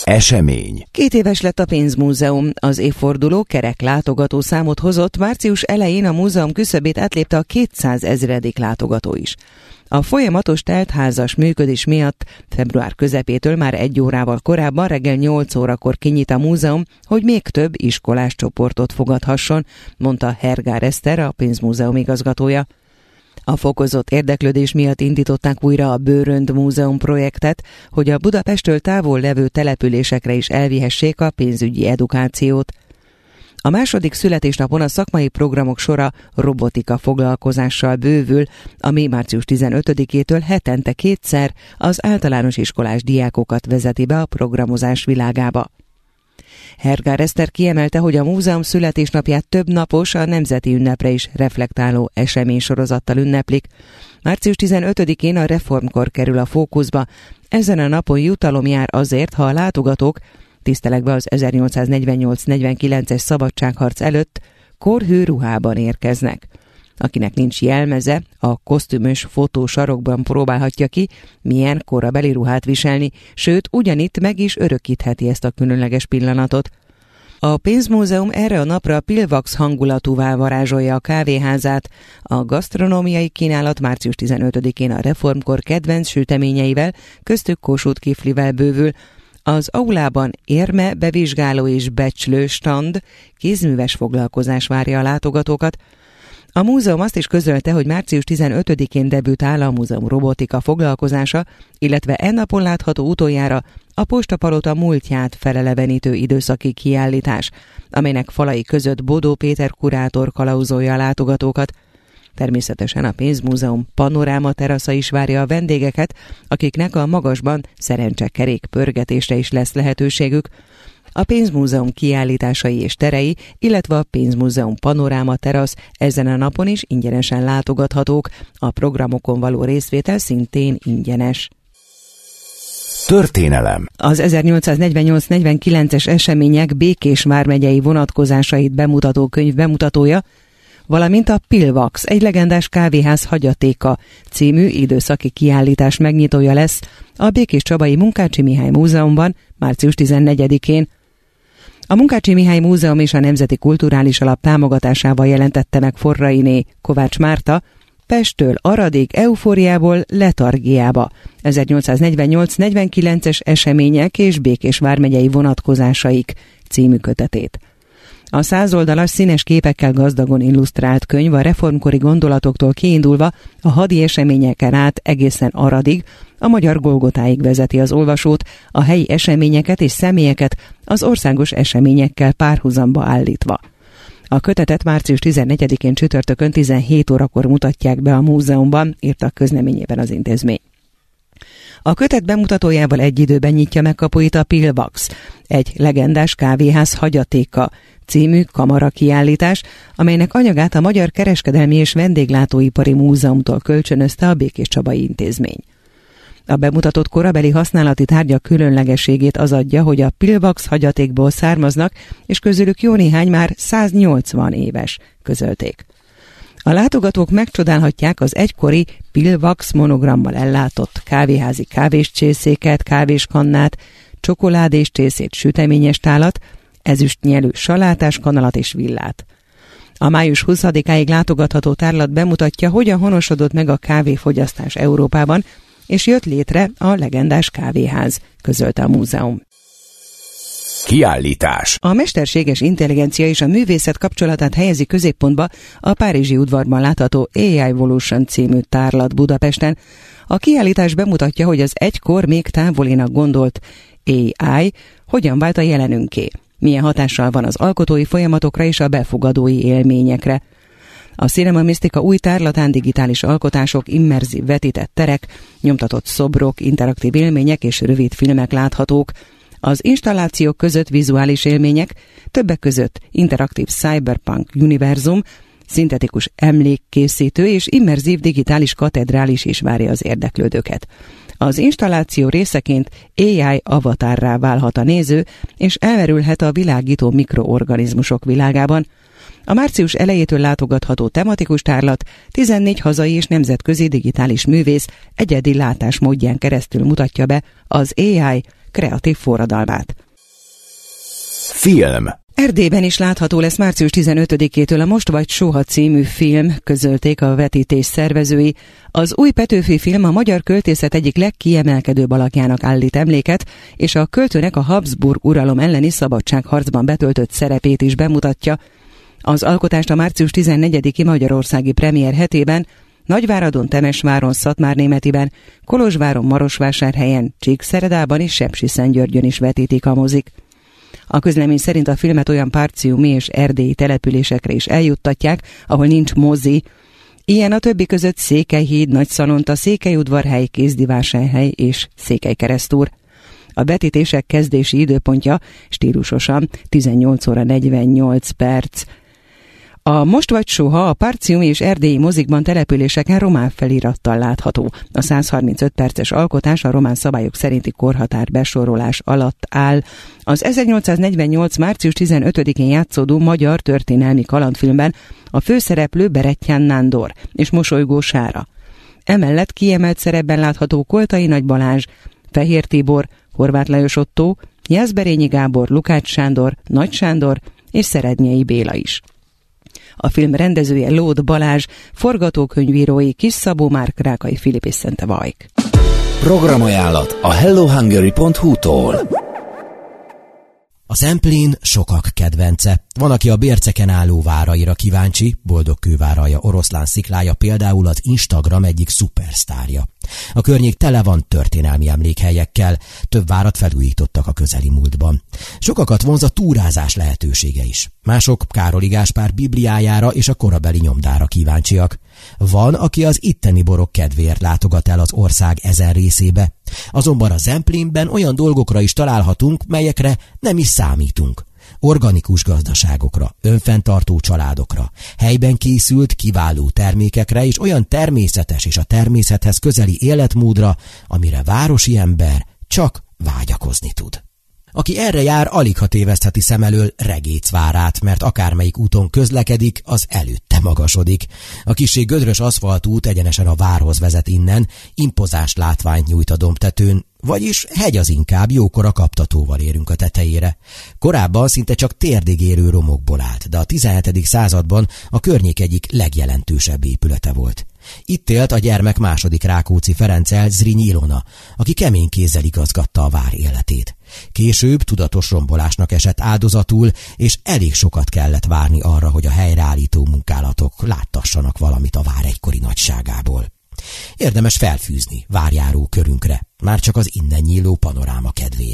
Esemény. 2 éves lett a pénzmúzeum. Az évforduló kerek látogató számot hozott, március elején a múzeum küszöbét átlépte a 200 000. látogató is. A folyamatos teltházas működés miatt február közepétől már 1 órával korábban reggel 8 órakor kinyit a múzeum, hogy még több iskolás csoportot fogadhasson, mondta Hergár Eszter, a pénzmúzeum igazgatója. A fokozott érdeklődés miatt indították újra a Bőrönd Múzeum projektet, hogy a Budapesttől távol levő településekre is elvihessék a pénzügyi edukációt. A második születésnapon a szakmai programok sora robotika foglalkozással bővül, ami március 15-től hetente 2-szer az általános iskolás diákokat vezeti be a programozás világába. Hergár Eszter kiemelte, hogy a múzeum születésnapját több napos, a nemzeti ünnepre is reflektáló eseménysorozattal ünneplik. Március 15-én a reformkor kerül a fókuszba. Ezen a napon jutalom jár azért, ha a látogatók, tisztelegve az 1848-49-es szabadságharc előtt, korhű ruhában érkeznek. Akinek nincs jelmeze, a kosztümös fotósarokban próbálhatja ki, milyen korabeli ruhát viselni, sőt, ugyanitt meg is örökítheti ezt a különleges pillanatot. A pénzmúzeum erre a napra pilvax hangulatúvá varázsolja a kávéházát. A gasztronómiai kínálat március 15-én a reformkor kedvenc süteményeivel, köztük Kossuth kiflivel bővül. Az aulában érme, bevizsgáló és becslő stand, kézműves foglalkozás várja a látogatókat. A múzeum azt is közölte, hogy március 15-én debütál a múzeum robotika foglalkozása, illetve ennapon látható utoljára a Postapalota múltját felelevenítő időszaki kiállítás, amelynek falai között Bodó Péter kurátor kalauzolja a látogatókat. Természetesen a pénzmúzeum panoráma terasza is várja a vendégeket, akiknek a magasban szerencsekerék pörgetésre is lesz lehetőségük. A pénzmúzeum kiállításai és terei, illetve a pénzmúzeum panoráma terasz ezen a napon is ingyenesen látogathatók, a programokon való részvétel szintén ingyenes. Történelem. Az 1848-49-es események Békés vármegyei vonatkozásait bemutató könyv bemutatója, valamint a Pilvax, egy legendás kávéház hagyatéka című időszaki kiállítás megnyitója lesz a Békéscsabai Munkácsy Mihály Múzeumban március 14-én. A Munkácsy Mihály Múzeum és a Nemzeti Kulturális Alap támogatásával jelentette meg Forrainé Kovács Márta Pesttől Aradig eufóriából letargiába 1848-49-es események és Békés vármegyei vonatkozásaik című kötetét. A 100 oldalas színes képekkel gazdagon illusztrált könyv a reformkori gondolatoktól kiindulva a hadi eseményeken át egészen Aradig, a magyar Golgotáig vezeti az olvasót, a helyi eseményeket és személyeket az országos eseményekkel párhuzamba állítva. A kötetet március 14-én csütörtökön 17 órakor mutatják be a múzeumban, írta a közleményében az intézmény. A kötet bemutatójával egy időben nyitja meg kapuit a Pilvax, egy legendás kávéház hagyatéka című kamara kiállítás, amelynek anyagát a Magyar Kereskedelmi és Vendéglátóipari Múzeumtól kölcsönözte a Békéscsabai Intézmény. A bemutatott korabeli használati tárgyak különlegességét az adja, hogy a Pilvax hagyatékból származnak, és közülük jó néhány már 180 éves, közölték. A látogatók megcsodálhatják az egykori Pilvax monogrammal ellátott kávéházi kávéscsészéket, kávéskannát, csokoládés csészét, süteményes tálat, ezüstnyelű salátás kanalat és villát. A május 20-áig látogatható tárlat bemutatja, hogyan honosodott meg a kávéfogyasztás Európában, és jött létre a legendás kávéház, közölte a múzeum. Kiállítás. A mesterséges intelligencia és a művészet kapcsolatát helyezi középpontba a párizsi udvarban látható AI Evolution című tárlat Budapesten. A kiállítás bemutatja, hogy az egykor még távolinak gondolt AI hogyan vált a jelenünké. Milyen hatással van az alkotói folyamatokra és a befogadói élményekre. A Cinema Mystica új tárlatán digitális alkotások, immerzív vetített terek, nyomtatott szobrok, interaktív élmények és rövid filmek láthatók. Az installációk között vizuális élmények, többek között interaktív cyberpunk univerzum, szintetikus emlékkészítő és immerzív digitális katedrális is várja az érdeklődőket. Az installáció részeként AI avatárrá válhat a néző, és elmerülhet a világító mikroorganizmusok világában. A március elejétől látogatható tematikus tárlat 14 hazai és nemzetközi digitális művész egyedi látásmódján keresztül mutatja be az AI kreatív forradalmát. Film. Erdélyben is látható lesz március 15-től a Most vagy soha című film, közölték a vetítés szervezői. Az új Petőfi film a magyar költészet egyik legkiemelkedőbb alakjának állít emléket, és a költőnek a Habsburg uralom elleni szabadságharcban betöltött szerepét is bemutatja. Az alkotást a március 14-i magyarországi premier hetében Nagyváradon, Temesváron, Szatmárnémetiben, Kolozsváron, Marosvásárhelyen, Csíkszeredában és Sepsiszentgyörgyön is vetítik a mozik. A közlemény szerint a filmet olyan párciumi és erdélyi településekre is eljuttatják, ahol nincs mozi. Ilyen a többi között Székelyhíd, Nagyszalonta, Székelyudvarhely, Kézdivásárhely és Székelykeresztúr. A vetítések kezdési időpontja stílusosan 18 óra 48 perc. A Most vagy soha a párciumi és erdélyi mozikban településeken román felirattal látható. A 135 perces alkotás a román szabályok szerinti korhatár besorolás alatt áll. Az 1848. március 15-én játszódó magyar történelmi kalandfilmben a főszereplő Berettyán Nándor és Mosolygó Sára. Emellett kiemelt szerepben látható Koltai Nagy Balázs, Fehér Tibor, Horváth Lajos Ottó, Jászberényi Gábor, Lukács Sándor, Nagy Sándor és Szerednyei Béla is. A film rendezője Lód Balázs, forgatókönyvírói Kis Szabó Márk, Rákai Filip és Szente Vajk. Programajánlat a hellohungary.hu-tól. A Zemplén sokak kedvence. Van, aki a bérceken álló váraira kíváncsi, Boldogkőváralja Oroszlán sziklája például az Instagram egyik szupersztárja. A környék tele van történelmi emlékhelyekkel, több várat felújítottak a közeli múltban. Sokakat vonz a túrázás lehetősége is. Mások Károli Gáspár bibliájára és a korabeli nyomdára kíváncsiak. Van, aki az itteni borok kedvéért látogat el az ország ezen részébe. Azonban a Zemplénben olyan dolgokra is találhatunk, melyekre nem is számítunk. Organikus gazdaságokra, önfenntartó családokra, helyben készült kiváló termékekre és olyan természetes és a természethez közeli életmódra, amire városi ember csak vágyakozni tud. Aki erre jár, aligha tévesztheti szem elől Regécvárát, mert akármelyik úton közlekedik, az előtte magasodik. A kissé gödrös aszfaltút egyenesen a várhoz vezet innen, impozáns látványt nyújt a dombtetőn, vagyis hegy az inkább, jókora kaptatóval érünk a tetejére. Korábban szinte csak térdig érő romokból állt, de a 17. században a környék egyik legjelentősebb épülete volt. Itt élt a gyermek második Rákóczi Ferenccel, Zrínyi Ilona, aki kemény kézzel igazgatta a vár életét. Később tudatos rombolásnak esett áldozatul, és elég sokat kellett várni arra, hogy a helyreállító munkálatok láttassanak valamit a vár egykori nagyságából. Érdemes felfűzni várjáró körünkre, már csak az innen nyíló panoráma kedvéért.